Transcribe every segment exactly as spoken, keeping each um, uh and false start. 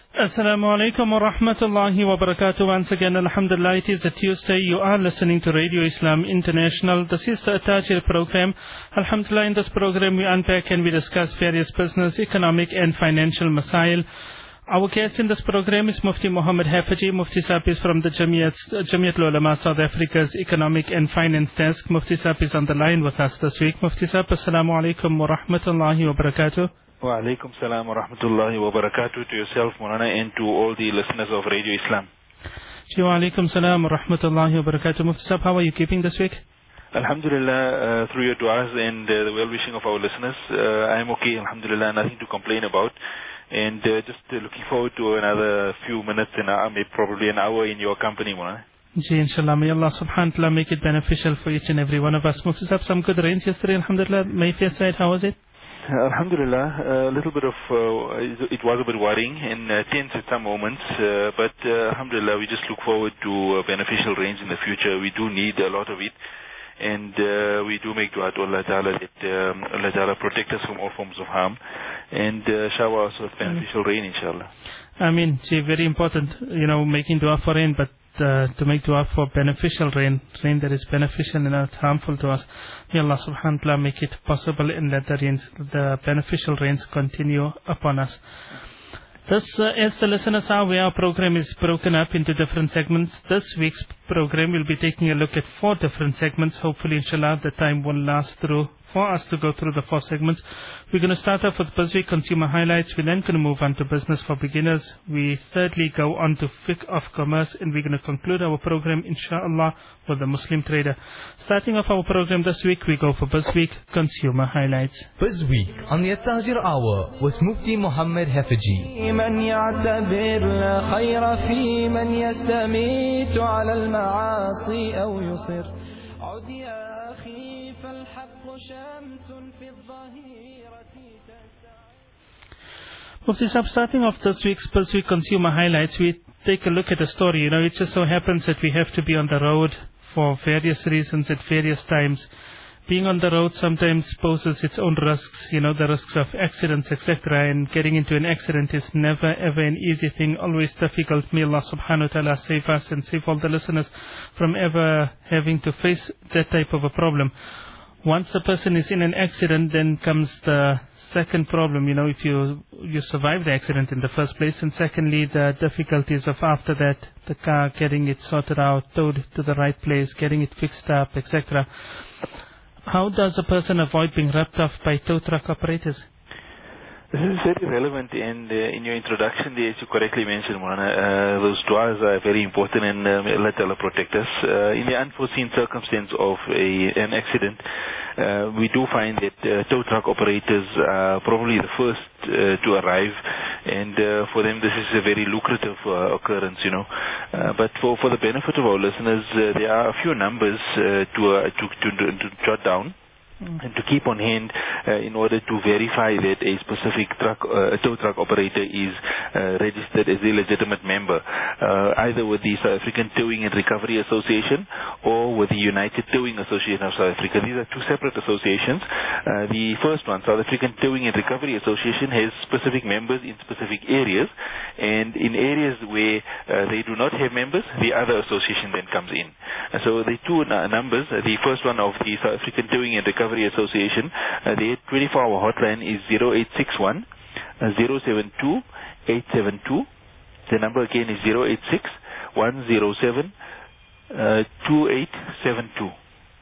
Assalamu alaikum wa rahmatullahi wa barakatuh. Once again, alhamdulillah, it is a Tuesday. You are listening to Radio Islam International. This is the Tajir program. Alhamdulillah, in this program we unpack and we discuss various business, economic and financial masail. Our guest in this program is Mufti Muhammad Hafaji. Mufti Saab is from the Jamiat, Jamiat Ulama South Africa's Economic and Finance Desk. Mufti Saab is on the line with us this week. Mufti Saab, assalamu alaikum wa rahmatullahi wa barakatuh. Wa alaikum salam wa rahmatullahi wa barakatuh to yourself, Maulana, and to all the listeners of Radio Islam. Wa alaikum salam wa rahmatullahi wa barakatuh. Mufti Saab, how are you keeping this week? Alhamdulillah, uh, through your du'as and uh, the well-wishing of our listeners, uh, I am okay, alhamdulillah, nothing to complain about. And uh, just uh, looking forward to another few minutes, and uh, maybe probably an hour in your company, Maulana. Ji, inshallah, may Allah subhanahu wa ta'ala make it beneficial for each and every one of us. Mufti Saab, some good rains yesterday, alhamdulillah. Mayfair side, how was it? Alhamdulillah, a little bit of, uh, it was a bit worrying and uh, tense at some moments, uh, but uh, alhamdulillah, we just look forward to uh, beneficial rains in the future. We do need a lot of it, and uh, we do make dua to Allah Ta'ala that um, Allah Ta'ala protect us from all forms of harm, and uh, shower us with beneficial rain, inshallah. I mean, see, very important, you know, making dua for rain, but uh, to make dua for beneficial rain, rain that is beneficial and not harmful to us. May Allah subhanahu wa ta'ala make it possible and let the rains, the beneficial rains continue upon us. Thus, uh, as the listeners are aware, our program is broken up into different segments. This week's program will be taking a look at four different segments. Hopefully, inshallah, the time will last through for us to go through the four segments. We're going to start off with BizWeek Consumer Highlights. We're then going to move on to Business for Beginners. We thirdly go on to Fiqh of Commerce, and we're going to conclude our program, inshallah, with the Muslim Trader. Starting off our program this week, we go for BizWeek Consumer Highlights. BizWeek on the Tajir Hour with Mufti Muhammad Hafaji. Mufti Saab, starting off this week's BizWeek Consumer Highlights, we take a look at a story. You know, it just so happens that we have to be on the road for various reasons at various times. Being on the road sometimes poses its own risks, you know, the risks of accidents, et cetera. And getting into an accident is never ever an easy thing, always difficult. May Allah subhanahu wa ta'ala save us and save all the listeners from ever having to face that type of a problem. Once the person is in an accident, then comes the second problem, you know, if you you survive the accident in the first place, and secondly, the difficulties of after that, the car, getting it sorted out, towed to the right place, getting it fixed up, et cetera. How does a person avoid being ripped off by tow truck operators? This is very relevant, and uh, in your introduction there, as you correctly mentioned, Maulana, uh, those du'as are very important, and uh, may Allah Ta'ala protect us. Uh, in the unforeseen circumstance of a, an accident, uh, we do find that uh, tow truck operators are probably the first uh, to arrive, and uh, for them this is a very lucrative uh, occurrence, you know. Uh, but for, for the benefit of our listeners, uh, there are a few numbers uh, to, uh, to, to, to, to jot down and to keep on hand uh, in order to verify that a specific truck, uh, tow truck operator is uh, registered as a legitimate member, uh, either with the South African Towing and Recovery Association or with the United Towing Association of South Africa. These are two separate associations. Uh, the first one, South African Towing and Recovery Association, has specific members in specific areas, and in areas where uh, they do not have members, the other association then comes in. Uh, so the two uh, numbers, uh, the first one of the South African Towing and Recovery Association, uh, their twenty-four hour hotline is zero eight six one, zero seven two, eight seven two. The number again is zero eight six, one zero seven, two eight seven two.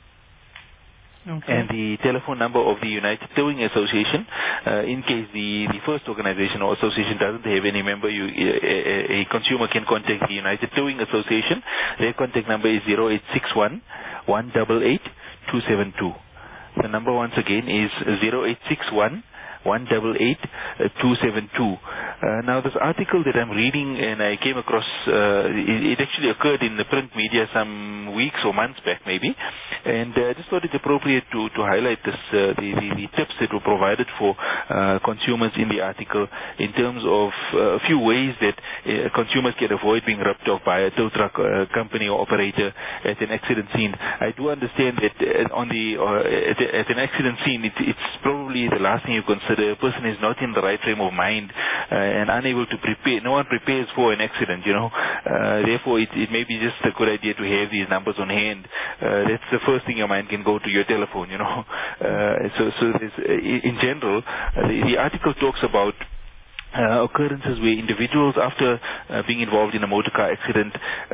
Okay. And the telephone number of the United Towing Association, uh, in case the, the first organization or association doesn't have any member, you, a, a consumer can contact the United Towing Association. Their contact number is zero eight six one, one eight eight, two seven two. The number once again is zero eight six one, one eight eight, two seven two. Uh, now this article that I'm reading, and I came across, uh, it, it actually occurred in the print media some weeks or months back maybe, And uh, I just thought it appropriate to, to highlight this, uh, the, the, the tips that were provided for uh, consumers in the article in terms of uh, a few ways that uh, consumers can avoid being ripped off by a tow truck uh, company or operator at an accident scene. I do understand that uh, on the, uh, at, at an accident scene, it, it's probably the last thing you consider. A person is not in the right frame of mind uh, and unable to prepare. No one prepares for an accident, you know. Uh, therefore, it, it may be just a good idea to have these numbers on hand. Uh, that's the first thing your mind can go to, your telephone, you know. Uh, so, so there's, uh, in general, uh, the, the article talks about Uh, occurrences where individuals, after uh, being involved in a motor car accident,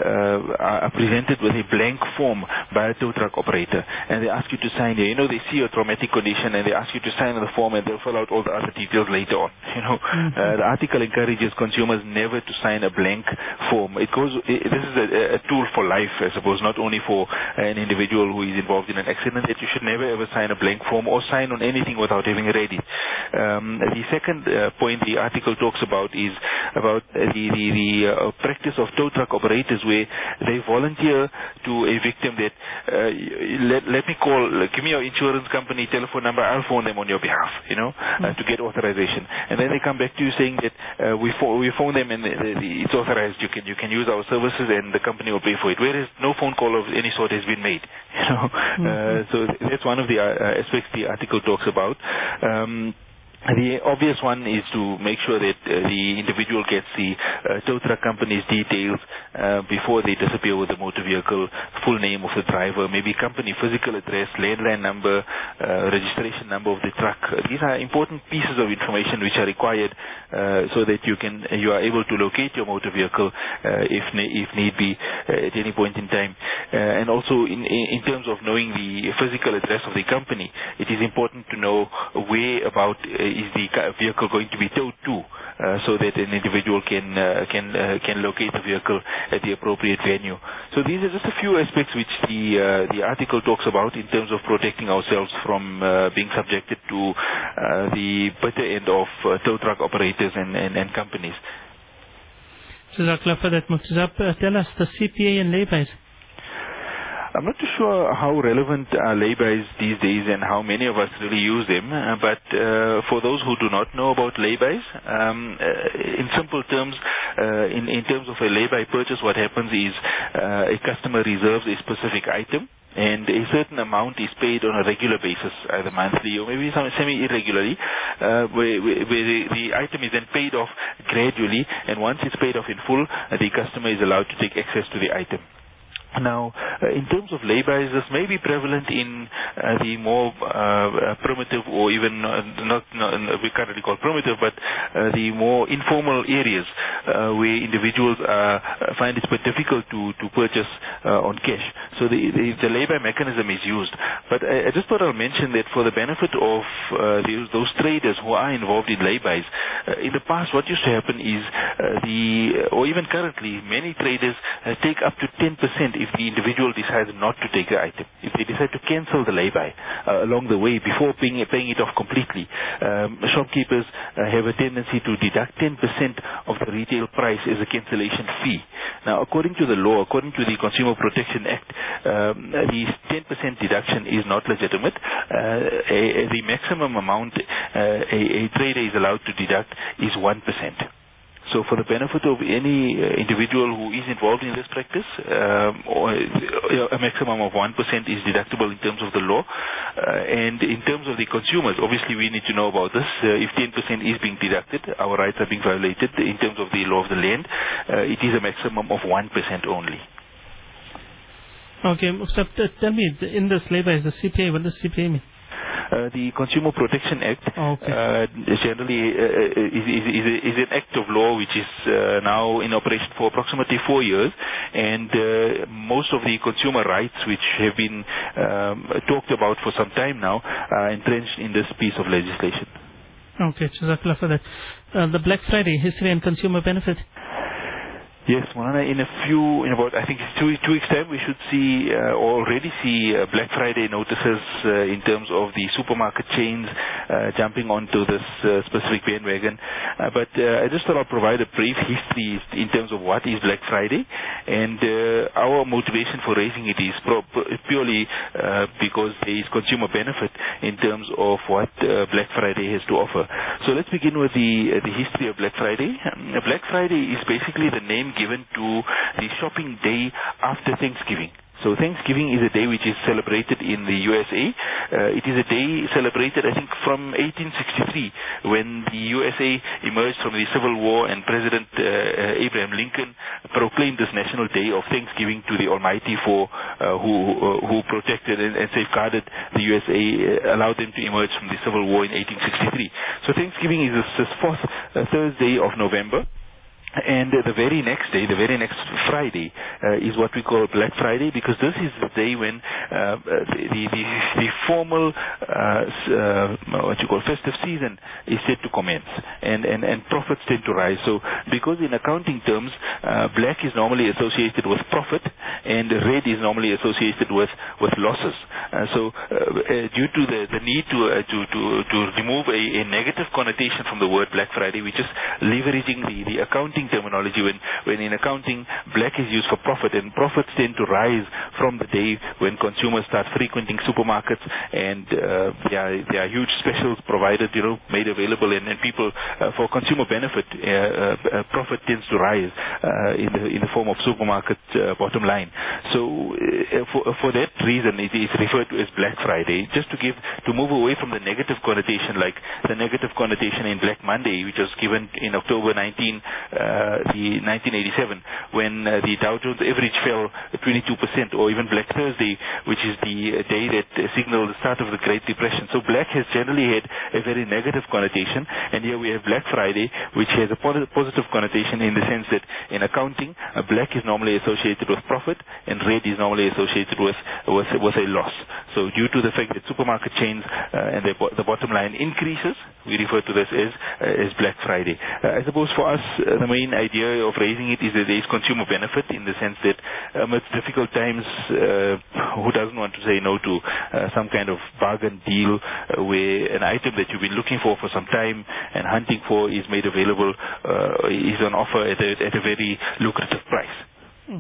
uh, are presented with a blank form by a tow truck operator, and they ask you to sign here. You know, they see your traumatic condition and they ask you to sign on the form, and they'll fill out all the other details later on. You know, mm-hmm. uh, the article encourages consumers never to sign a blank form. It goes. It, this is a, a tool for life, I suppose, not only for an individual who is involved in an accident. That you should never ever sign a blank form or sign on anything without having read it. Um, the second uh, point the article talks about is about uh, the the, the uh, practice of tow truck operators where they volunteer to a victim that uh, let, let me call, give me your insurance company telephone number, I'll phone them on your behalf, you know, uh, to get authorization. And then they come back to you saying that uh, we pho- we phone them and the, the, it's authorized, you can you can use our services and the company will pay for it, whereas no phone call of any sort has been made, you know. Mm-hmm. uh, so that's one of the uh, aspects the article talks about. Um, The obvious one is to make sure that uh, the individual gets the uh, tow truck company's details uh, before they disappear with the motor vehicle, full name of the driver, maybe company physical address, landline number, uh, registration number of the truck. Uh, these are important pieces of information which are required uh, so that you can you are able to locate your motor vehicle uh, if ne- if need be uh, at any point in time. Uh, and also in, in in terms of knowing the physical address of the company, it is important to know where about uh, is the vehicle going to be towed to, uh, so that an individual can uh, can uh, can locate the vehicle at the appropriate venue. So these are just a few aspects which the uh, the article talks about in terms of protecting ourselves from uh, being subjected to uh, the bitter end of uh, tow truck operators and, and, and companies. Jazakallah for that, Muftazab. Uh, tell us the C P A and laybys. I'm not too sure how relevant are laybys these days and how many of us really use them, uh, but uh, for those who do not know about laybys, um, uh, in simple terms, uh, in, in terms of a layby purchase, what happens is uh, a customer reserves a specific item, and a certain amount is paid on a regular basis, either monthly or maybe some semi-irregularly, uh, where, where the, the item is then paid off gradually, and once it's paid off in full, uh, the customer is allowed to take access to the item. Now, uh, in terms of laybys, this may be prevalent in uh, the more uh, primitive or even uh, not, not we can't really call primitive, but uh, the more informal areas uh, where individuals uh, find it difficult to, to purchase uh, on cash. So the, the, the layby mechanism is used. But I, I just thought I'll mention that for the benefit of uh, the, those traders who are involved in laybys, uh, in the past what used to happen is uh, the, or even currently, many traders uh, take up to ten percent if the individual decides not to take the item, if they decide to cancel the lay-by uh, along the way before paying, paying it off completely. Um, shopkeepers uh, have a tendency to deduct ten percent of the retail price as a cancellation fee. Now, according to the law, according to the Consumer Protection Act, um, the ten percent deduction is not legitimate. Uh, a, a, the maximum amount uh, a, a trader is allowed to deduct is one percent. So for the benefit of any uh, individual who is involved in this practice, um, or, uh, a maximum of one percent is deductible in terms of the law. Uh, and in terms of the consumers, obviously we need to know about this. Uh, if ten percent is being deducted, our rights are being violated in terms of the law of the land. Uh, it is a maximum of one percent only. Okay, so tell me, in this labor is the C P A, what does C P A mean? Uh, the Consumer Protection Act okay. uh, generally uh, is, is, is, is an act of law which is uh, now in operation for approximately four years, and uh, most of the consumer rights which have been um, talked about for some time now are entrenched in this piece of legislation. Okay, Jazakallah for that. Uh, the Black Friday, history and consumer benefit. Yes, Moulana, in a few, in about, I think it's two, two weeks' time, we should see, uh, or already see uh, Black Friday notices uh, in terms of the supermarket chains uh, jumping onto this uh, specific bandwagon. Uh, but uh, I just thought I'll provide a brief history in terms of what is Black Friday. And uh, our motivation for raising it is pro- purely uh, because there is consumer benefit in terms of what uh, Black Friday has to offer. So let's begin with the, uh, the history of Black Friday. Um, Black Friday is basically the name given to the shopping day after Thanksgiving. So Thanksgiving is a day which is celebrated in the U S A. Uh, it is a day celebrated, I think, from eighteen sixty-three, when the U S A emerged from the Civil War and President uh, Abraham Lincoln proclaimed this national day of Thanksgiving to the Almighty for uh, who uh, who protected and, and safeguarded the U S A, uh, allowed them to emerge from the Civil War in eighteen sixty-three. So Thanksgiving is this fourth uh, Thursday of November. And uh, the very next day, the very next Friday, uh, is what we call Black Friday, because this is the day when uh, the, the, the, the formal, uh, uh, what you call festive season is set to commence, and, and, and profits tend to rise. So, because in accounting terms, uh, black is normally associated with profit, and red is normally associated with, with losses. Uh, so, uh, uh, due to the, the need to, uh, to, to, to remove a, a negative connotation from the word Black Friday, we're just leveraging the, the accounting terminology when, when in accounting black is used for profit, and profits tend to rise from the day when consumers start frequenting supermarkets, and uh, there, are, there are huge specials provided, you know, made available, and, and people uh, for consumer benefit, uh, uh, profit tends to rise uh, in the in the form of supermarket uh, bottom line. So uh, for for that reason, it is referred to as Black Friday, just to give to move away from the negative connotation, like the negative connotation in Black Monday, which was given in October nineteenth. Uh, Uh, the nineteen eighty-seven, when uh, the Dow Jones average fell twenty-two percent, or even Black Thursday, which is the uh, day that uh, signaled the start of the Great Depression. So black has generally had a very negative connotation, and here we have Black Friday, which has a po- positive connotation in the sense that in accounting, uh, black is normally associated with profit, and red is normally associated with with, with a loss. So due to the fact that supermarket chains uh, and the, the bottom line increases, we refer to this as uh, as Black Friday. Uh, I suppose for us, uh, the main idea of raising it is that there is consumer benefit, in the sense that amidst difficult times, uh, who doesn't want to say no to uh, some kind of bargain deal uh, where an item that you've been looking for for some time and hunting for is made available, uh, is on offer at a, at a very lucrative price. Hmm.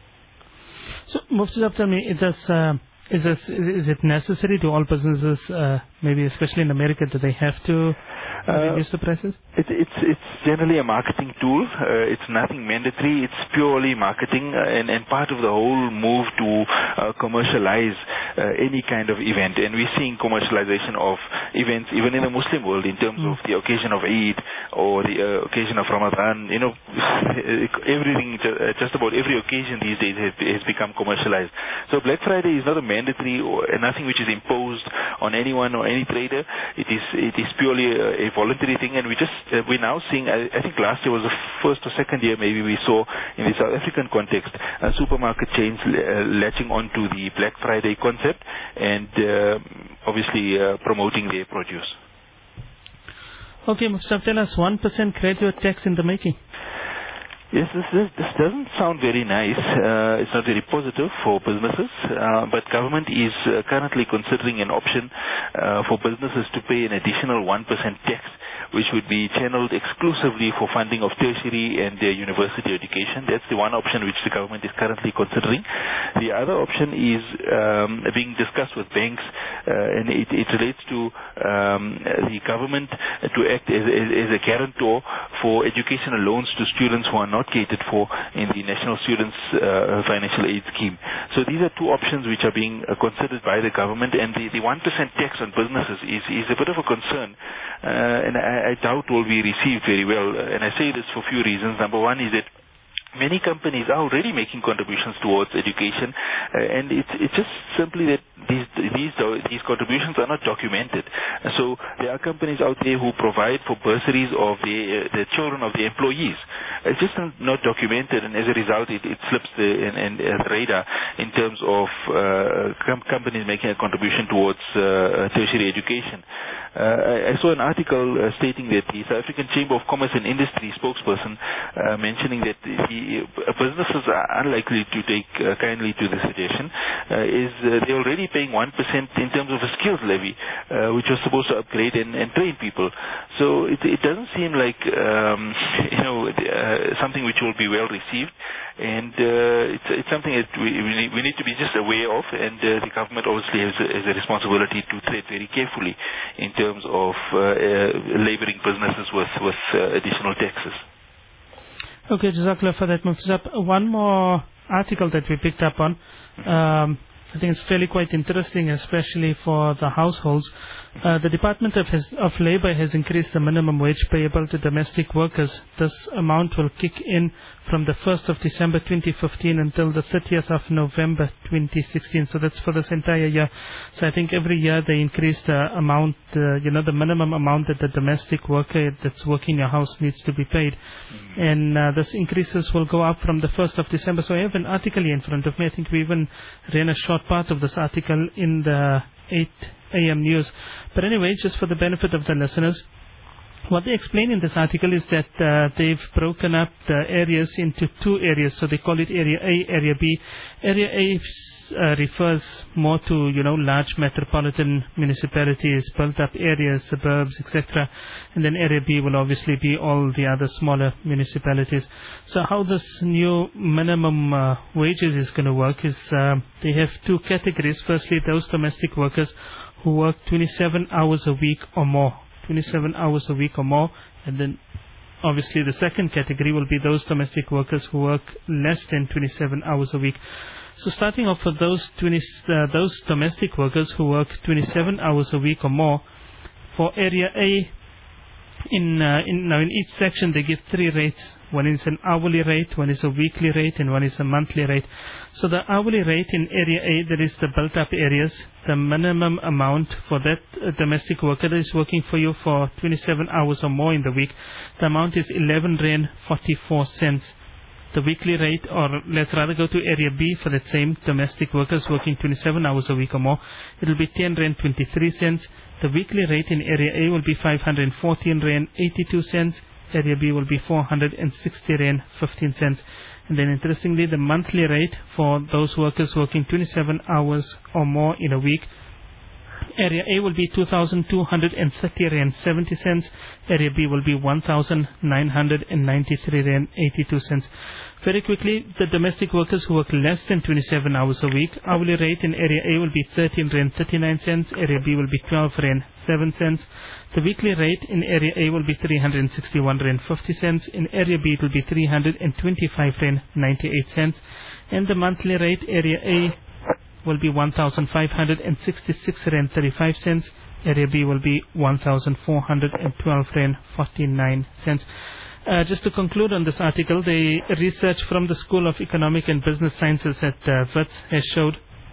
So, Mufti Sahab, tell me, it does, uh, is, this, is it necessary to all businesses, uh, maybe especially in America, that they have to uh, reduce the prices? It, it's it's generally a marketing tool. Uh, it's nothing mandatory. It's purely marketing, uh, and, and part of the whole move to uh, commercialize uh, any kind of event. And we're seeing commercialization of events even in the Muslim world in terms mm. of the occasion of Eid or the uh, occasion of Ramadan. You know, everything, just about every occasion these days has, has become commercialized. So Black Friday is not a mandatory or nothing which is imposed on anyone or any trader. It is it is purely a, a voluntary thing, and we just uh, we're now seeing. I, I think last year was the first or second year maybe we saw in the South African context uh, supermarket chains uh, latching onto the Black Friday concept and uh, obviously uh, promoting their produce. Okay, Mustafa, tell us one percent graduate tax in the making. Yes, this, this, this doesn't sound very nice. Uh, it's not very positive for businesses, uh, but government is uh, currently considering an option uh, for businesses to pay an additional one percent tax, which would be channeled exclusively for funding of tertiary and uh, university education. That's the one option which the government is currently considering. The other option is um, being discussed with banks, uh, and it, it relates to um, the government to act as, as, as a guarantor for educational loans to students who are not not catered for in the National Students uh, Financial Aid Scheme. So these are two options which are being uh, considered by the government, and the, the one percent tax on businesses is, is a bit of a concern, uh, and I, I doubt will be received very well. And I say this for a few reasons. Number one is that many companies are already making contributions towards education, uh, and it's it's just simply that these these these contributions are not documented. So there are companies out there who provide for bursaries of the uh, the children of the employees. It's just not documented, and as a result, it, it slips the, in, in, uh, the radar in terms of uh, com- companies making a contribution towards uh, tertiary education. Uh, I saw an article uh, stating that the South African Chamber of Commerce and Industry spokesperson uh, mentioning that the uh, businesses are unlikely to take uh, kindly to the suggestion, uh, is uh, they're already paying one percent in terms of a skills levy, uh, which was supposed to upgrade and, and train people. So it, it doesn't seem like um, you know uh, something which will be well received, and uh, it's, it's something that we, we, need, we need to be just aware of, and uh, the government obviously has a, has a responsibility to tread very carefully in terms of uh, uh, labouring businesses with, with uh, additional taxes. Okay, Jazakallah for that, Mufti Sahab. One more article that we picked up on. Um, I think it's fairly quite interesting, especially for the households. Uh, the Department of, His, of Labour has increased the minimum wage payable to domestic workers. This amount will kick in from the first of December twenty fifteen until the thirtieth of November twenty sixteen. So that's for this entire year. So I think every year they increase the amount, uh, you know, the minimum amount that the domestic worker that's working in your house needs to be paid. Mm-hmm. And uh, this increases will go up from the first of December. So I have an article here in front of me. I think we even ran a short part of this article in the eight A M news. But anyway, just for the benefit of the listeners, what they explain in this article is that uh, they've broken up the areas into two areas. So they call it Area A, Area B. Area A uh, refers more to, you know, large metropolitan municipalities, built-up areas, suburbs, et cetera. And then Area B will obviously be all the other smaller municipalities. So how this new minimum uh, wages is going to work is uh, they have two categories. Firstly, those domestic workers who work twenty-seven hours a week or more. twenty-seven hours a week or more, and then obviously the second category will be those domestic workers who work less than twenty-seven hours a week. So starting off with those twenty, uh, those domestic workers who work twenty-seven hours a week or more, for Area A, in uh, in now in each section they give three rates. One is an hourly rate, one is a weekly rate, and one is a monthly rate. So the hourly rate in Area A, that is the built-up areas, the minimum amount for that uh, domestic worker that is working for you for twenty-seven hours or more in the week, the amount is eleven rand forty-four cents. The weekly rate, or let's rather go to Area B for that same domestic workers working twenty-seven hours a week or more, it will be ten rand twenty-three cents. The weekly rate in Area A will be five hundred fourteen rand eighty-two cents. Area B will be four hundred sixty rand fifteen cents. And then interestingly, the monthly rate for those workers working twenty-seven hours or more in a week, Area A will be two thousand two hundred thirty rand seventy cents. Area B will be one thousand nine hundred ninety-three rand eighty-two cents. Very quickly, the domestic workers who work less than twenty-seven hours a week, hourly rate in Area A will be thirteen rand thirty-nine cents. Area B will be twelve rand seven cents. The weekly rate in Area A will be three hundred sixty-one rand fifty cents. In Area B it will be three hundred twenty-five rand ninety-eight cents. And the monthly rate, Area A will be one thousand five hundred sixty-six rand thirty-five cents. Area B will be one thousand four hundred twelve rand forty-nine cents. Uh, just to conclude on this article, the research from the School of Economic and Business Sciences at uh, Wits has showed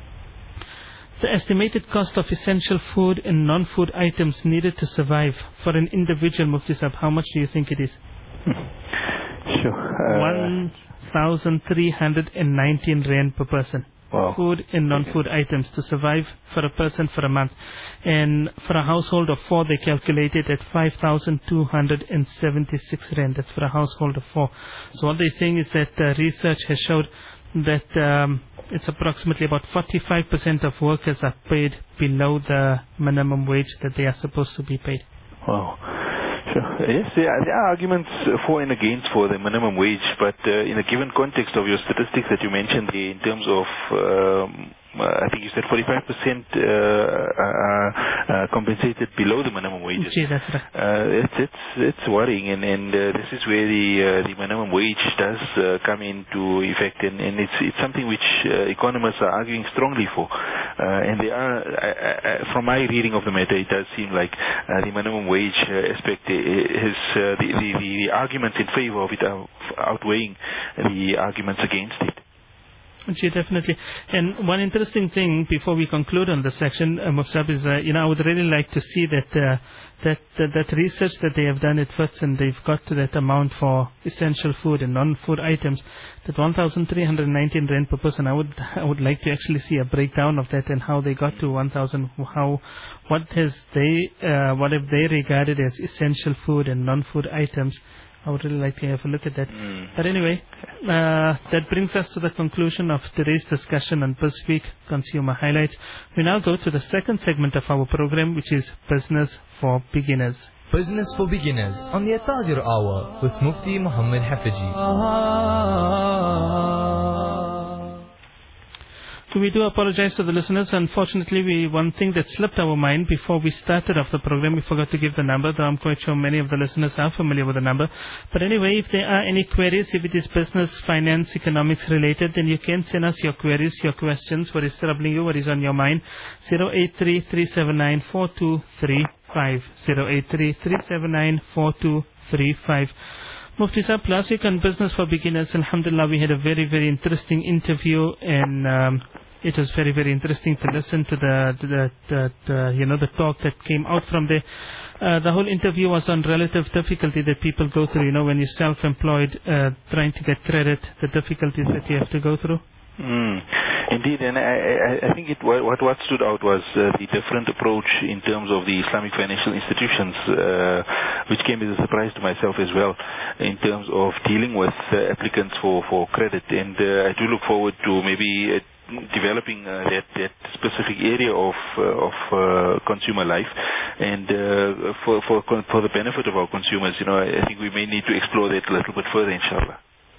the estimated cost of essential food and non-food items needed to survive for an individual, Mufti Sahab. How much do you think it is? Sure. Uh, one thousand three hundred nineteen rand per person. Wow. Food and non-food items to survive for a person for a month. And for a household of four, they calculated at five thousand two hundred seventy-six rand. That's for a household of four. So what they're saying is that uh, research has showed that um, it's approximately about forty-five percent of workers are paid below the minimum wage that they are supposed to be paid. Wow. Sure. Yes, there are, there are arguments for and against for the minimum wage, but uh, in a given context of your statistics that you mentioned there in terms of um, Uh, I think you said forty-five percent uh, are uh, compensated below the minimum wages. Gee, that's right. Uh, it's it's it's worrying, and and uh, this is where the uh, the minimum wage does uh, come into effect, and, and it's it's something which uh, economists are arguing strongly for. Uh, and they are, I, I, from my reading of the matter, it does seem like uh, the minimum wage uh, aspect is uh, the, the the arguments in favor of it are outweighing the arguments against it. Gee, definitely. And one interesting thing before we conclude on this section, uh, Mufti Sahab, is uh, you know I would really like to see that uh, that, that that research that they have done at Wits, and they've got to that amount for essential food and non-food items, that one thousand three hundred nineteen rand per person. I would I would like to actually see a breakdown of that and how they got to one thousand. How what has they uh, what have they regarded as essential food and non-food items? I would really like to have a look at that. Mm. But anyway, uh, that brings us to the conclusion of today's discussion on BizWeek Consumer Highlights. We now go to the second segment of our program, which is Business for Beginners. Business for Beginners on the At-Tajir Hour with Mufti Muhammad Hafizi. So we do apologize to the listeners. Unfortunately, we one thing that slipped our mind before we started off the program, we forgot to give the number, though I'm quite sure many of the listeners are familiar with the number. But anyway, if there are any queries, if it is business, finance, economics related, then you can send us your queries, your questions, what is troubling you, what is on your mind. zero eight three, three seven nine, four two three five. zero eight three, three seven nine, four two three five. Mufti Sahab, last week on Business for Beginners, alhamdulillah, we had a very, very interesting interview, and um, it was very, very interesting to listen to the, to the, the, the, you know, the talk that came out from there. Uh, the whole interview was on relative difficulty that people go through, you know, when you're self-employed, uh, trying to get credit, the difficulties that you have to go through. Mm. Indeed, and I, I, I think it, what, what stood out was uh, the different approach in terms of the Islamic financial institutions, uh, which came as a surprise to myself as well, in terms of dealing with uh, applicants for, for credit. And uh, I do look forward to maybe uh, developing uh, that, that specific area of uh, of uh, consumer life, and uh, for for for the benefit of our consumers. You know, I think we may need to explore that a little bit further, inshallah.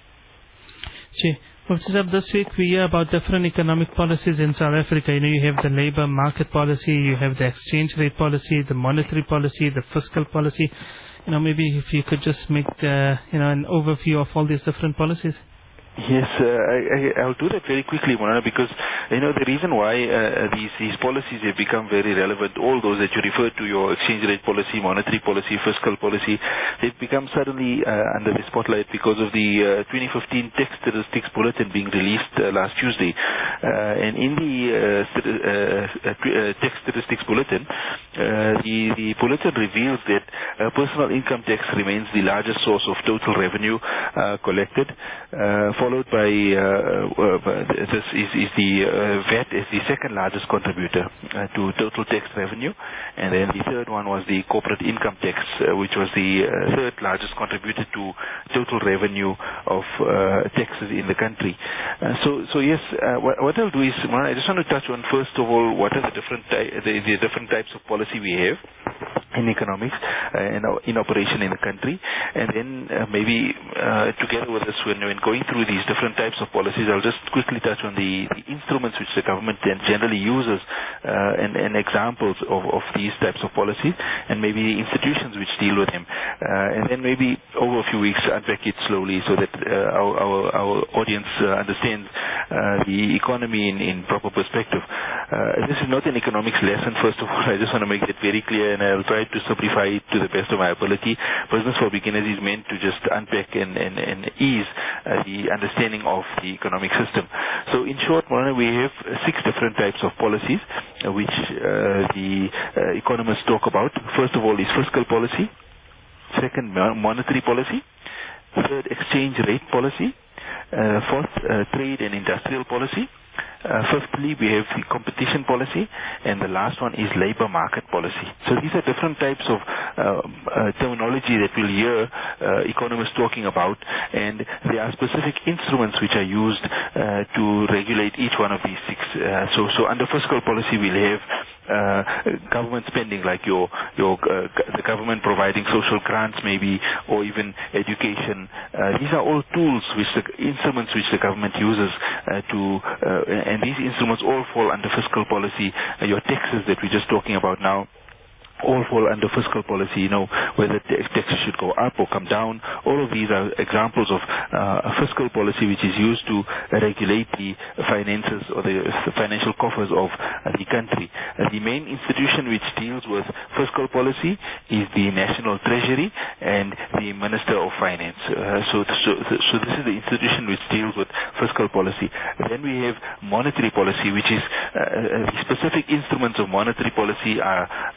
Gee. Mufti Sahab, this week we hear about different economic policies in South Africa. You know, you have the labor market policy, you have the exchange rate policy, the monetary policy, the fiscal policy. You know, maybe if you could just make the, you know, an overview of all these different policies. Yes, uh, I, I, I'll do that very quickly, Monana, because, you know, the reason why uh, these these policies have become very relevant, all those that you referred to, your exchange rate policy, monetary policy, fiscal policy, they've become suddenly uh, under the spotlight because of the uh, twenty fifteen Tax Statistics Bulletin being released uh, last Tuesday. Uh, and in the uh, st- uh, uh, Tax Statistics Bulletin, uh, the, the bulletin reveals that uh, personal income tax remains the largest source of total revenue uh, collected, uh, followed by, uh, uh, this is, is the uh, V A T is the second largest contributor uh, to total tax revenue, and then the third one was the corporate income tax, uh, which was the uh, third largest contributor to total revenue of uh, taxes in the country. Uh, so, so yes, uh, what, what I'll do is, I just want to touch on, first of all, what are the different ty- the, the different types of policy we have in economics uh, in, in operation in the country, and then uh, maybe uh, together with us, when, when going through these different types of policies, I'll just quickly touch on the, the instruments which the government then generally uses uh, and, and examples of, of these types of policies, and maybe the institutions which deal with them, uh, and then maybe over a few weeks unpack it slowly so that uh, our, our, our audience uh, understands uh, the economy in, in proper perspective. Uh, this is not an economics lesson, first of all. I just want to make that very clear, and I'll try to simplify it to the best of my ability. Business for Beginners is meant to just unpack and, and, and ease uh, the understanding of the economic system. So in short, Maulana, we have six different types of policies uh, which uh, the uh, economists talk about. First of all is fiscal policy. Second, monetary policy. Third, exchange rate policy. Uh, fourth, uh, trade and industrial policy. Uh, fifthly, we have the competition policy, and the last one is labor market policy. So these are different types of uh, uh, terminology that we'll hear uh, economists talking about, and there are specific instruments which are used uh, to regulate each one of these six. Uh, so, so under fiscal policy, we'll have uh, government spending, like your your uh, the government providing social grants, maybe, or even education. Uh, these are all tools, which the instruments which the government uses uh, to uh, and these instruments all fall under fiscal policy. Uh, your taxes that we're just talking about now all fall under fiscal policy, you know, whether taxes should go up or come down. All of these are examples of uh, a fiscal policy which is used to regulate the finances or the financial coffers of uh, the country. Uh, the main institution which deals with fiscal policy is the National Treasury and the Minister of Finance. Uh, so, so, so this is the institution which deals with fiscal policy. Then we have monetary policy, which is uh, uh, the specific instruments of monetary policy are your, your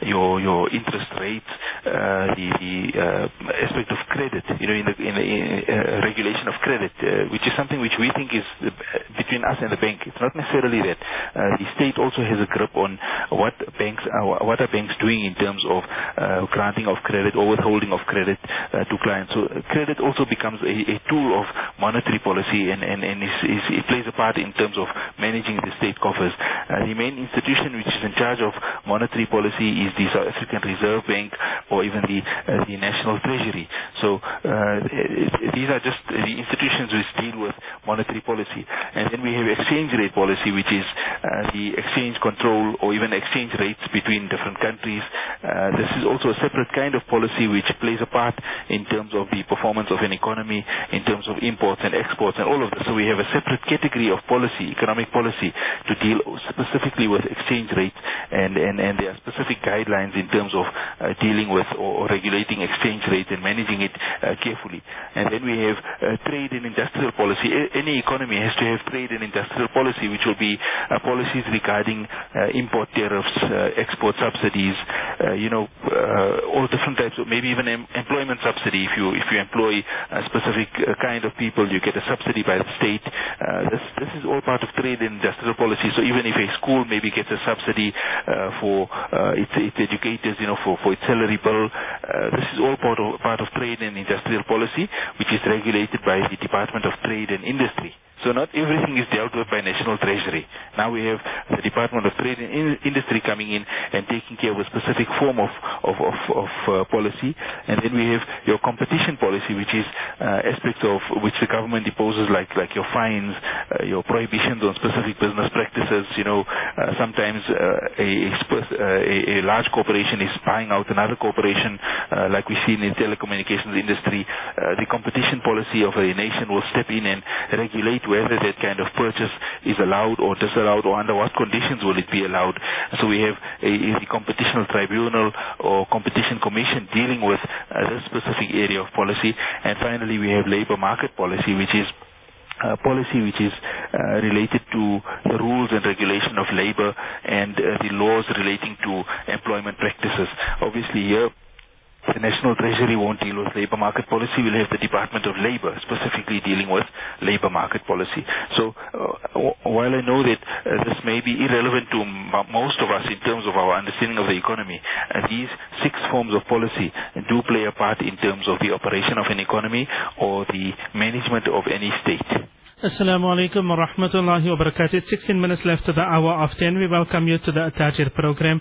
your interest rates, uh, the, the uh, aspect of credit, you know, in the, in the in, uh, regulation of credit, uh, which is something which we think is uh, between us and the bank. It's not necessarily that. Uh, the state also has a grip on what banks are, what are banks doing in terms of uh, granting of credit or withholding of credit uh, to clients. So uh, credit also becomes a, a tool of monetary policy, and, and, and is, is, it plays a part in terms of managing the state coffers. Uh, the main institution which is in charge of monetary policy is the South African Reserve Bank, or even the uh, the National Treasury. So uh, these are just the institutions which deal with monetary policy. And then we have exchange rate policy, which is uh, the exchange control or even exchange rates between different countries. Uh, this is also a separate kind of policy which plays a part in terms of the performance of an economy, in terms of imports and exports and all of this. So we have a separate category of policy, economic policy, to deal specifically with exchange rates, and, and, and there are specific guidelines in terms of uh, dealing with or, or regulating exchange rates and managing it uh, carefully. And then we have uh, trade and industrial policy. A- any economy has to have trade and industrial policy, which will be uh, policies regarding uh, import tariffs, uh, export subsidies, uh, you know, uh, all different types of, maybe even em- employment subsidy. If you if you employ a specific uh, kind of people, you get a subsidy by the state. Uh, this this is all part of trade and industrial policy. So even if a school maybe gets a subsidy uh, for uh, its, its educators, you know, for, for its salary bill, uh, this is all part of part of trade and industrial policy, which is regulated by the Department of Trade and Industry. So not everything is dealt with by National Treasury. Now we have the Department of Trade and In- Industry coming in and taking care of a specific form of of, of, of uh, policy. And then we have your competition policy, which is uh, aspects of which the government imposes, like like your fines, uh, your prohibitions on specific business practices. You know, uh, sometimes uh, a, a, sp- uh, a a large corporation is buying out another corporation, uh, like we see in the telecommunications industry. Uh, the competition policy of a nation will step in and regulate whether that kind of purchase is allowed or disallowed, or under what conditions will it be allowed. So we have a, a competition tribunal or competition commission dealing with uh, this specific area of policy. And finally, we have labor market policy, which is Uh, policy which is uh, related to the rules and regulation of labor and uh, the laws relating to employment practices. Obviously here, the National Treasury won't deal with labor market policy. We'll have the Department of Labor specifically dealing with labor market policy. So uh, w- while I know that uh, this may be irrelevant to m- most of us in terms of our understanding of the economy, uh, these six forms of policy do play a part in terms of the operation of an economy or the management of any state. Assalamu alaikum wa rahmatullahi wa barakatuh. It's sixteen minutes left to the hour of ten. We welcome you to the At-Tajir program.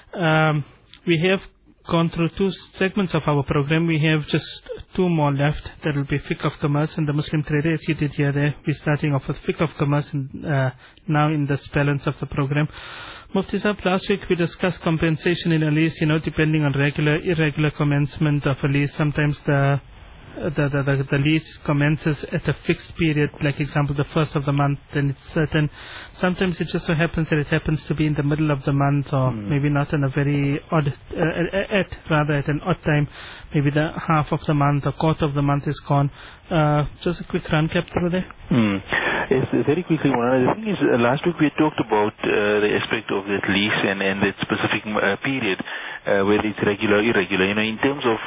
Um, we have gone through two segments of our program. We have just two more left. That will be Fiqh of Commerce and the Muslim Trader, as you did here there. We're starting off with Fiqh of Commerce and, uh, now in this balance of the program. Mufti Sahib, last week we discussed compensation in a lease, you know, depending on regular, irregular commencement of a lease. Sometimes the The, the, the, the lease commences at a fixed period, like example the first of the month, then it's certain. Sometimes it just so happens that it happens to be in the middle of the month, or mm. maybe not in a very odd, uh, at rather at an odd time. Maybe the half of the month or quarter of the month is gone. Uh, just a quick run cap through there. Mm. Yes, very quickly, Moulana. The thing is, uh, last week we talked about uh, the aspect of that lease and, and that specific uh, period, uh, whether it's regular or irregular. You know, in terms of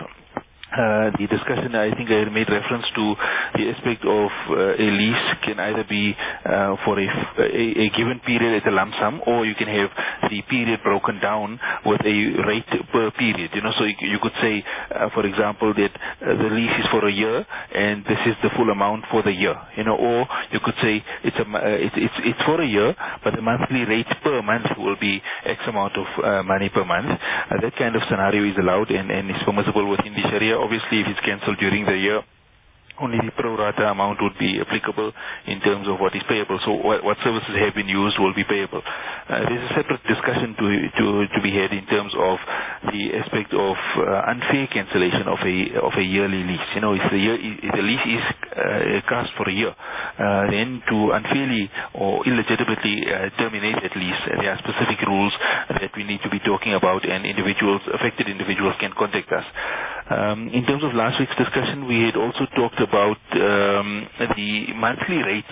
Uh, the discussion, I think I made reference to the aspect of uh, a lease can either be uh, for a, a, a given period as a lump sum, or you can have the period broken down with a rate per period. You know, so you, you could say, uh, for example, that uh, the lease is for a year and this is the full amount for the year. You know, or you could say it's a uh, it's, it's it's for a year, but the monthly rate per month will be X amount of uh, money per month. Uh, that kind of scenario is allowed and, and is permissible within the Sharia. Obviously, if it's cancelled during the year, only the pro rata amount would be applicable in terms of what is payable. So what, what services have been used will be payable. Uh, there's a separate discussion to, to to be had in terms of the aspect of uh, unfair cancellation of a of a yearly lease. You know, if the year if the lease is uh, cast for a year, uh, then to unfairly or illegitimately uh, terminate that lease, uh, there are specific rules that we need to be talking about, and individuals, affected individuals, can contact us. Um, in terms of last week's discussion, we had also talked about um, the monthly rate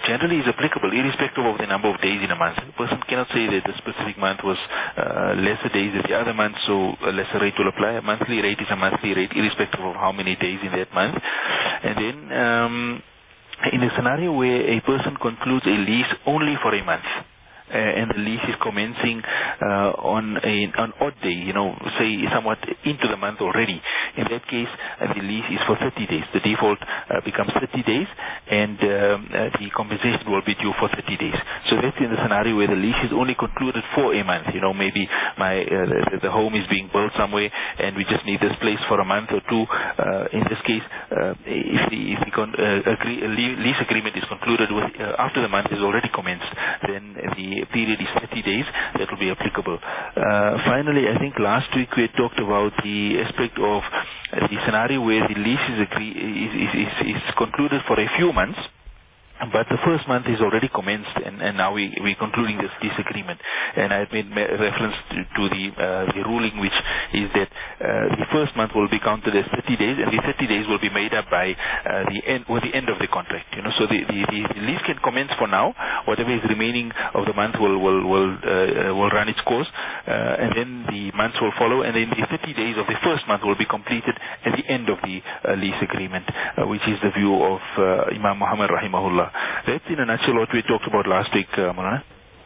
generally is applicable irrespective of the number of days in a month. A person cannot say that the specific month was uh, lesser days than the other month, so a lesser rate will apply. A monthly rate is a monthly rate irrespective of how many days in that month. And then um, in a scenario where a person concludes a lease only for a month, Uh, and the lease is commencing uh, on a, an odd day, you know, say somewhat into the month already. In that case, uh, the lease is for thirty days. The default uh, becomes thirty days, and um, uh, the compensation will be due for thirty days. So that's in the scenario where the lease is only concluded for a month. You know, maybe my uh, the, the home is being built somewhere, and we just need this place for a month or two. Uh, in this case, uh, if the, if the con- uh, agree, lease agreement is concluded with, uh, after the month is already commenced, then the period is thirty days, that will be applicable. Uh, finally, I think last week we had talked about the aspect of uh, the scenario where the lease is, agree, is, is, is, is concluded for a few months, but the first month is already commenced, and, and now we, we're concluding this lease agreement. And I have made reference to, to the, uh, the ruling, which is that uh, the first month will be counted as thirty days, and the thirty days will be made up by uh, the end or the end of the contract. You know, so the, the, the, the lease can commence for now. Whatever is remaining of the month will will will, uh, will run its course, uh, and then the months will follow, and then the thirty days of the first month will be completed at the end of the uh, lease agreement, uh, which is the view of uh, Imam Muhammad rahimahullah. That's in a nutshell what we talked about last week, uh, Maulana.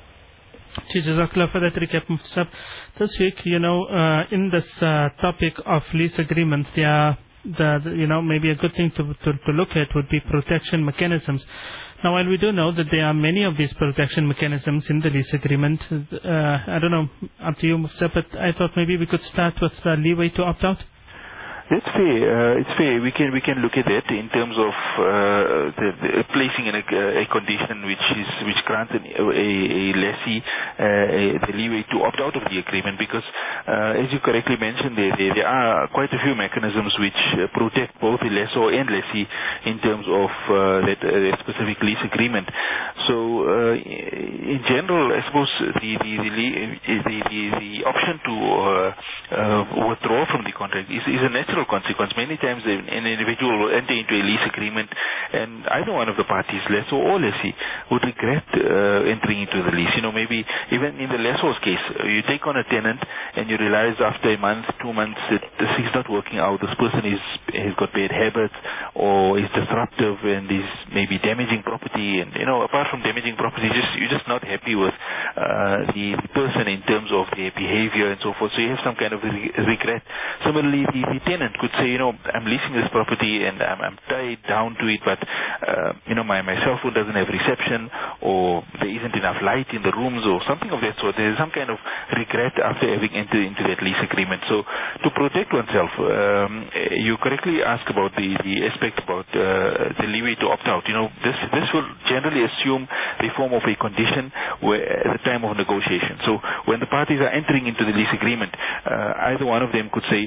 Jazakallah for that recap, Mufti. This week, you know, uh, in this uh, topic of lease agreements, there are the, the, you know, maybe a good thing to, to to look at would be protection mechanisms. Now, while we do know that there are many of these protection mechanisms in the lease agreement, uh, I don't know, up to you, Mufti, but I thought maybe we could start with the leeway to opt out. That's fair. Uh, it's fair. We can we can look at that in terms of uh, the, the placing in a, a condition which is which grants an, a, a lessee uh, the leeway to opt out of the agreement, because uh, as you correctly mentioned, there, there there are quite a few mechanisms which uh, protect both the lessor and lessee in terms of uh, that, uh, that specific lease agreement. So uh, in general, I suppose the the the the, the, the option to uh, uh, withdraw from the contract is, is a natural consequence. Many times an individual will enter into a lease agreement, and either one of the parties, lessor or lessee, would regret uh, entering into the lease. You know, maybe even in the lessor's case, you take on a tenant and you realize after a month, two months, that this is not working out. This person is has got bad habits or is disruptive and is maybe damaging property. And you know, apart from damaging property, just you're just not happy with uh, the, the person in terms of their behavior and so forth. So you have some kind of re- regret. Similarly, the, the tenant could say, you know, I'm leasing this property and I'm, I'm tied down to it, but uh, you know, my, my cell phone doesn't have reception, or there isn't enough light in the rooms, or something of that sort. There's some kind of regret after having entered into that lease agreement. So to protect oneself, um, you correctly ask about the, the aspect about uh, the leeway to opt out. You know, this this will generally assume the form of a condition where, at the time of negotiation. So when the parties are entering into the lease agreement, uh, either one of them could say,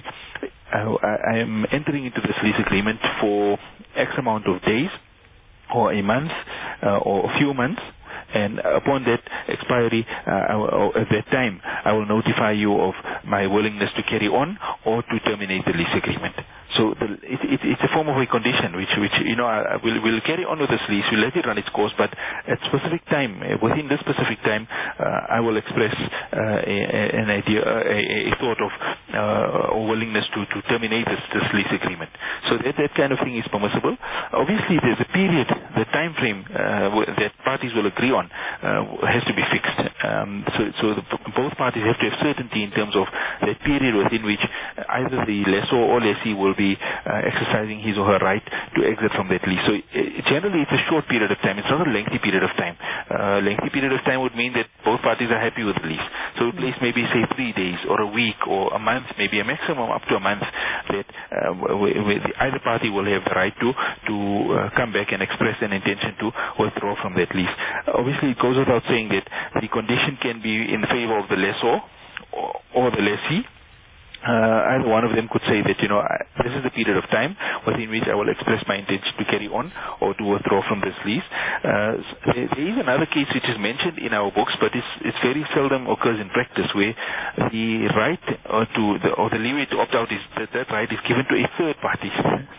I am entering into this lease agreement for X amount of days, or a month, uh, or a few months, and upon that expiry, uh, I will, at that time, I will notify you of my willingness to carry on or to terminate the lease agreement. So the, it, it, it's a form of a condition which, which you know, I will will carry on with this lease. We'll let it run its course, but at specific time, within this specific time, uh, I will express uh, a, an idea, a, a thought of uh, or willingness to, to terminate this, this lease agreement. So that that kind of thing is permissible. Obviously, there's a period, the time frame uh, that parties will agree on uh, has to be fixed. Um, so so the, both parties have to have certainty in terms of that period within which either the lessor or lessee will be uh, exercising his or her right to exit from that lease. So uh, generally it's a short period of time. It's not a lengthy period of time. Uh, lengthy period of time would mean that both parties are happy with the lease. So it place maybe say three days or a week or a month, maybe a maximum up to a month, that uh, where, where the, either party will have the right to to uh, come back and express an intention to withdraw from that lease. Uh, obviously it goes without saying that the condition can be in favor of the lessor or, or the lessee. Uh, either one of them could say that, you know, I, this is the period of time within which I will express my intention to carry on or to withdraw from this lease. Uh, there, there is another case which is mentioned in our books, but it's, it's very seldom occurs in practice, where the right uh, to the, or the leeway to opt out is that, that right is given to a third party.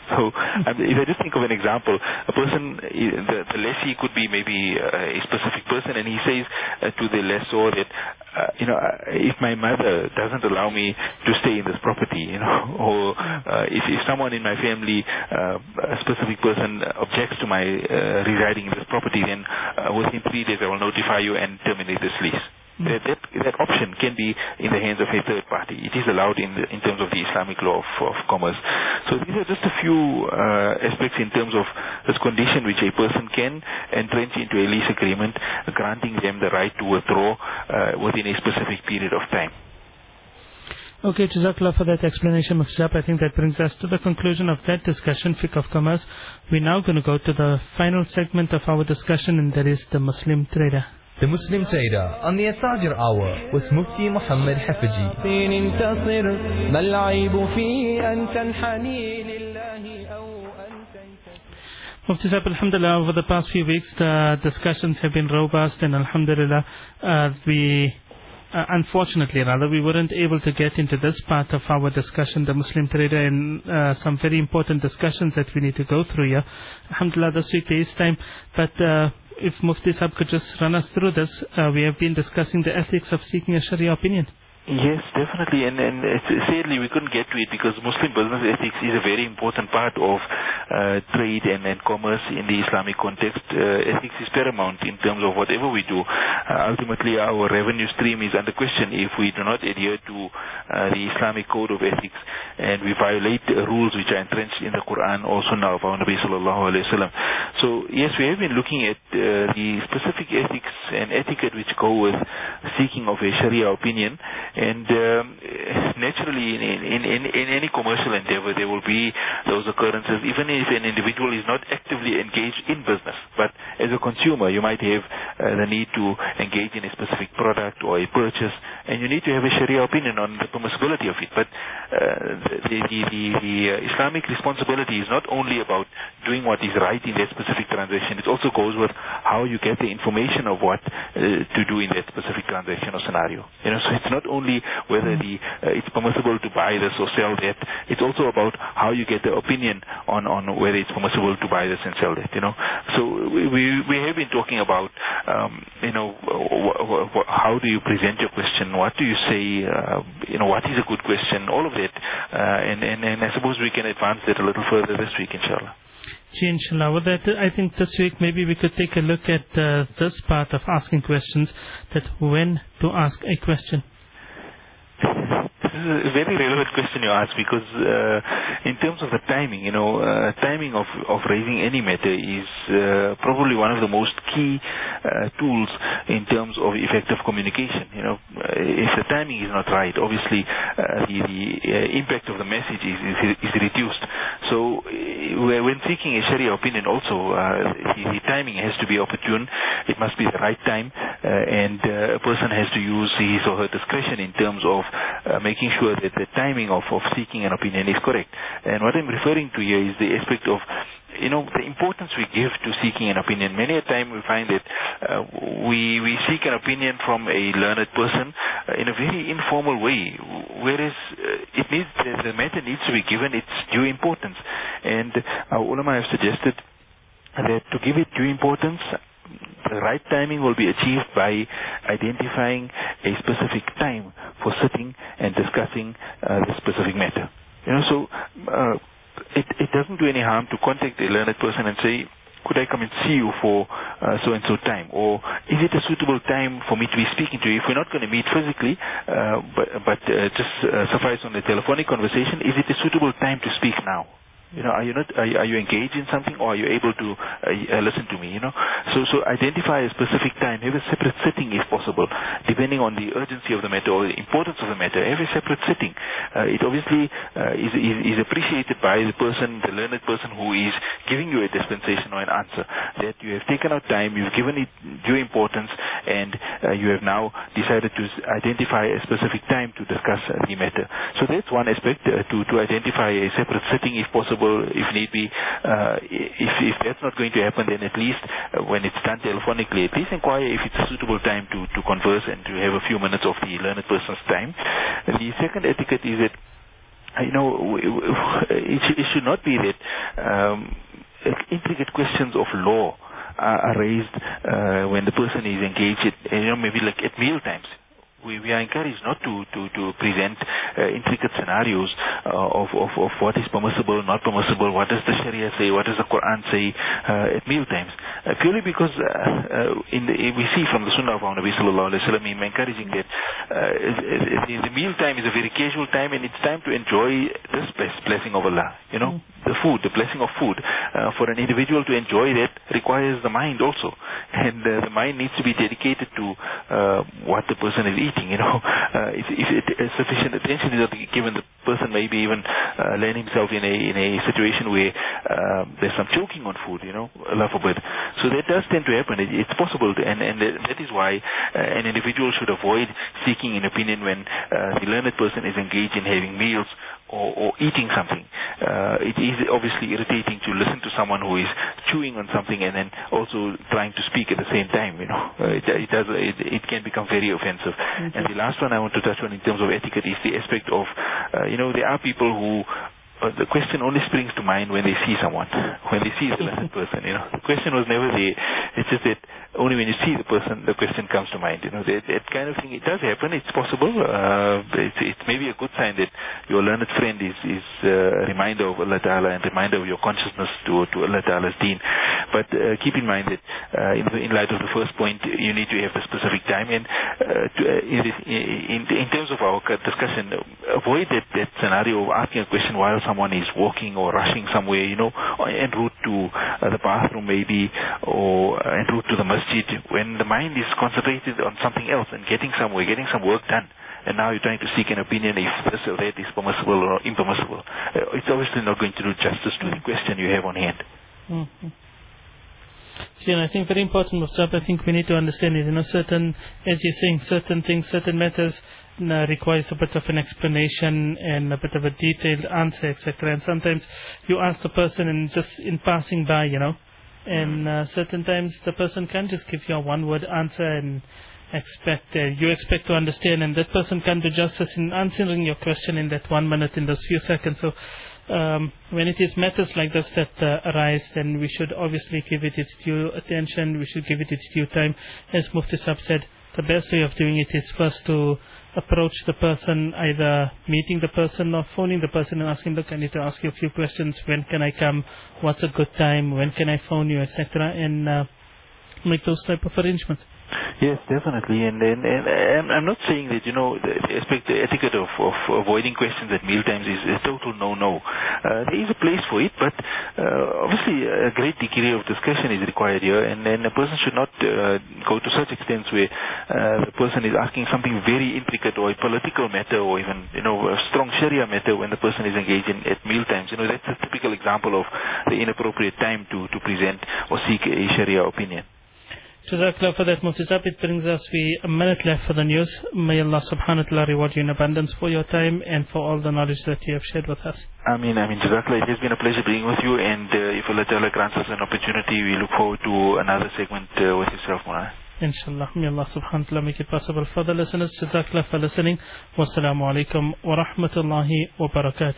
So um, if I just think of an example, a person, the, the lessee could be maybe uh, a specific person, and he says uh, to the lessor that, uh, you know, uh, if my mother doesn't allow me to stay in this property, you know, or uh, if, if someone in my family, uh, a specific person objects to my uh, residing in this property, then uh, within three days I will notify you and terminate this lease. That, that, that option can be in the hands of a third party. It is allowed in, the, in terms of the Islamic law of, of commerce. So these are just a few uh, aspects in terms of this condition which a person can entrench into a lease agreement, granting them the right to withdraw uh, within a specific period of time. Okay, Jazakallah for that explanation, Mufti. I think that brings us to the conclusion of that discussion, Fiqh of Commerce. We're now going to go to the final segment of our discussion, and that is the Muslim Trader. The Muslim Trader on the At-Tajir Hour with Mufti Muhammad Hafizi. Mufti Sahib, alhamdulillah, over the past few weeks the discussions have been robust, and alhamdulillah uh, we uh, unfortunately rather we weren't able to get into this part of our discussion, the Muslim Trader, and uh, some very important discussions that we need to go through here. Alhamdulillah, this week there is time, but uh, if Mufti Sahib could just run us through this. Uh, we have been discussing the ethics of seeking a Sharia opinion. Yes, definitely, and, and sadly we couldn't get to it because Muslim business ethics is a very important part of uh, trade and, and commerce in the Islamic context. Uh, ethics is paramount in terms of whatever we do. Uh, ultimately, our revenue stream is under question if we do not adhere to uh, the Islamic code of ethics, and we violate uh, rules which are entrenched in the Quran or Sunnah of our Nabi sallallahu alaihi wasallam. So yes, we have been looking at uh, the specific ethics and etiquette which go with seeking of a Sharia opinion. And um, naturally, in, in, in, in any commercial endeavor, there will be those occurrences, even if an individual is not actively engaged in business. But as a consumer, you might have uh, the need to engage in a specific product or a purchase, and you need to have a Sharia opinion on the permissibility of it. But uh, the, the, the, the Islamic responsibility is not only about doing what is right in that specific transaction. It also goes with how you get the information of what uh, to do in that specific transaction or scenario. You know, so it's not only whether the uh, it's permissible to buy this or sell that. It's also about how you get the opinion on, on whether it's permissible to buy this and sell that. You know, so we we, we have been talking about um, you know w- w- w- how do you present your question, what do you say, uh, you know what is a good question, all of that, uh, and, and and I suppose we can advance that a little further this week, inshallah. Inshallah. With that, I think this week maybe we could take a look at uh, this part of asking questions, that when to ask a question. This is a very relevant question you ask, because uh, in terms of the timing, you know, uh, timing of, of raising any matter is uh, probably one of the most key uh, tools in terms of effective communication. You know, if the timing is not right, obviously uh, the, the uh, impact of the message is, is, is reduced. So uh, when seeking a Sharia opinion also, uh, the, the timing has to be opportune. It must be the right time, uh, and uh, a person has to use his or her discretion in terms of uh, making sure that the timing of, of seeking an opinion is correct. And what I'm referring to here is the aspect of, you know, the importance we give to seeking an opinion. Many a time we find that uh, we we seek an opinion from a learned person uh, in a very informal way, whereas uh, it needs the, the matter needs to be given its due importance. And our ulama have suggested that to give it due importance, the right timing will be achieved by identifying a specific time for sitting and discussing uh, the specific matter. You know, so uh, it, it doesn't do any harm to contact a learned person and say, could I come and see you for uh, so-and-so time? Or is it a suitable time for me to be speaking to you? If we're not going to meet physically, uh, but, but uh, just uh, suffice on the telephonic conversation, is it a suitable time to speak now? You know, are you not? Are you, are you engaged in something, or are you able to uh, uh, listen to me? You know, so so identify a specific time. Have a separate sitting if possible, depending on the urgency of the matter or the importance of the matter. Have a separate sitting. Uh, it obviously uh, is, is is appreciated by the person, the learned person who is giving you a dispensation or an answer, that you have taken out time, you've given it due importance, and uh, you have now decided to identify a specific time to discuss uh, the matter. So that's one aspect, uh, to to identify a separate sitting if possible. If need be, uh, if, if that's not going to happen, then at least uh, when it's done telephonically, at least inquire if it's a suitable time to, to converse and to have a few minutes of the learned person's time. And the second etiquette is that you know, it, it should not be that um, intricate questions of law are, are raised uh, when the person is engaged, in, you know, maybe like at meal times. We, we are encouraged not to, to, to present uh, intricate scenarios uh, of, of, of what is permissible, not permissible, what does the Sharia say, what does the Quran say uh, at meal times. Uh, purely because uh, uh, in the, we see from the Sunnah of our Nabi Sallallahu Alaihi Wasallam, him encouraging that uh, the, the meal time is a very casual time, and it's time to enjoy this blessing of Allah. You know, mm. the food, the blessing of food. Uh, for an individual to enjoy that requires the mind also, and uh, the mind needs to be dedicated to uh, what the person is eating. Eating, you know, uh, if, if it, uh, sufficient attention is not given, the person may be even uh, land himself in a in a situation where uh, there's some choking on food, you know, Allah forbid. So that does tend to happen. It, it's possible, to, and and that is why uh, an individual should avoid seeking an opinion when uh, the learned person is engaged in having meals or, or eating something. Uh, it is obviously irritating to listen to someone who is chewing on something and then also trying to speak at the same time. You know, uh, it, it does it, it can become very offensive. Mm-hmm. And the last one I want to touch on in terms of etiquette is the aspect of, uh, you know, there are people who. Uh, the question only springs to mind when they see someone, when they see the learned person. You know, the question was never there. It's just that only when you see the person, the question comes to mind. You know, that, that kind of thing. It does happen. It's possible. Uh, it's, it's maybe a good sign that your learned friend is is uh, a reminder of Allah Ta'ala and reminder of your consciousness to to Allah Ta'ala's deen. But uh, keep in mind that uh, in, in light of the first point, you need to have a specific time. And uh, to, uh, in, this, in in terms of our discussion, avoid that that scenario of asking a question while someone is walking or rushing somewhere, you know, en route to uh, the bathroom maybe, or uh, en route to the masjid, when the mind is concentrated on something else and getting somewhere, getting some work done. And now you're trying to seek an opinion if this or that is permissible or impermissible. Uh, it's obviously not going to do justice to the question you have on hand. Mm-hmm. See, and I think very important, Mufti, I think we need to understand it. You know, certain, as you're saying, certain things, certain matters uh, requires a bit of an explanation and a bit of a detailed answer, et cetera. And sometimes you ask the person and just in passing by, you know, and uh, certain times the person can't just give you a one-word answer and expect uh, you expect to understand, and that person can't do justice in answering your question in that one minute, in those few seconds. So um, when it is matters like this that uh, arise, then we should obviously give it its due attention, we should give it its due time. As Mufti Sahib said, the best way of doing it is first to approach the person, either meeting the person or phoning the person and asking, look, I need to ask you a few questions, when can I come, what's a good time, when can I phone you, et cetera, and uh, make those type of arrangements. Yes, definitely, and and, and I'm not saying that, you know, the aspect, the etiquette of, of avoiding questions at meal times is a total no-no. Uh, there is a place for it, but uh, obviously a great degree of discretion is required here, and then a person should not uh, go to such extents where uh, the person is asking something very intricate or a political matter or even, you know, a strong Sharia matter when the person is engaged in at meal times. You know, that's a typical example of the inappropriate time to, to present or seek a Sharia opinion. Jazakallah for that, Mufti Sahib. It brings us we a minute left for the news. May Allah subhanahu wa ta'ala reward you in abundance for your time and for all the knowledge that you have shared with us. I mean, I mean, Jazakallah, it has been a pleasure being with you, and uh, if Allah Ta'ala grants us an opportunity, we look forward to another segment uh, with yourself, Mulana. Inshallah. May Allah subhanahu wa ta'ala make it possible for the listeners. Jazakallah for listening. Wassalamu alaikum wa rahmatullahi wa barakatuh.